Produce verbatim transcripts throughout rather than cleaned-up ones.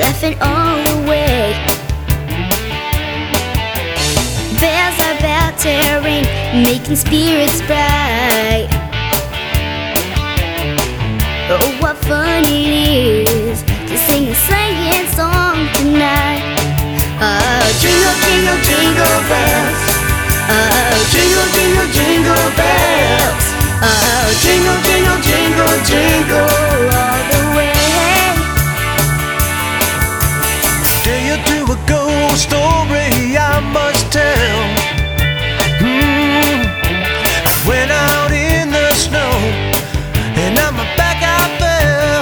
laughing all the way. Bells are about to ring, making spirits bright. Oh, what fun it is to sing a sleighing song tonight. Oh, jingle, jingle, jingle bells. Oh, jingle, jingle, jingle bells. Oh, jingle, jingle, jingle, jingle all the way. Tell you to a ghost story I must tell. Mm. I went out in the snow and on my back I fell.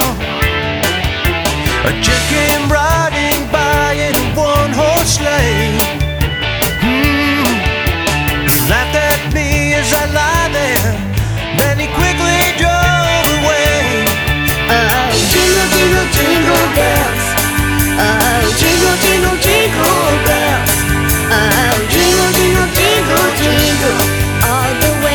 A jet came riding by in a one-horse sleigh. Mm. Laughed at me as I lie there, then he quickly drove away. Oh, jingle, jingle, jingle bells. Oh, jingle, jingle, jingle bells. Oh, jingle, jingle, jingle, jingle all the way.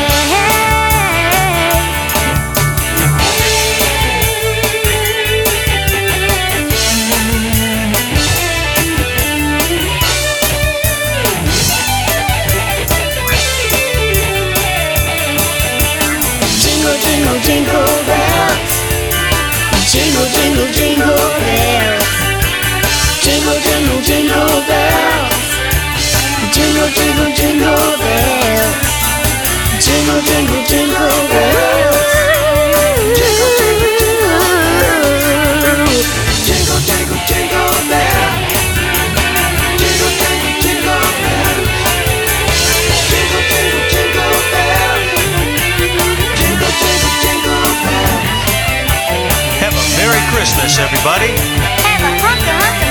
Jingle, jingle, jingle bells. Jingle, jingle, jingle bells. Jingle, jingle, jingle bells. Jingle, jingle, jingle bells. Jingle, jingle, jingle bells. Jingle, jingle, jingle. Jingle, jingle, jingle bells. Jingle, jingle, jingle bells. Jingle, jingle, jingle bells. Jingle, jingle, jingle bells. Have a Merry Christmas, everybody. Have a Hanukkah.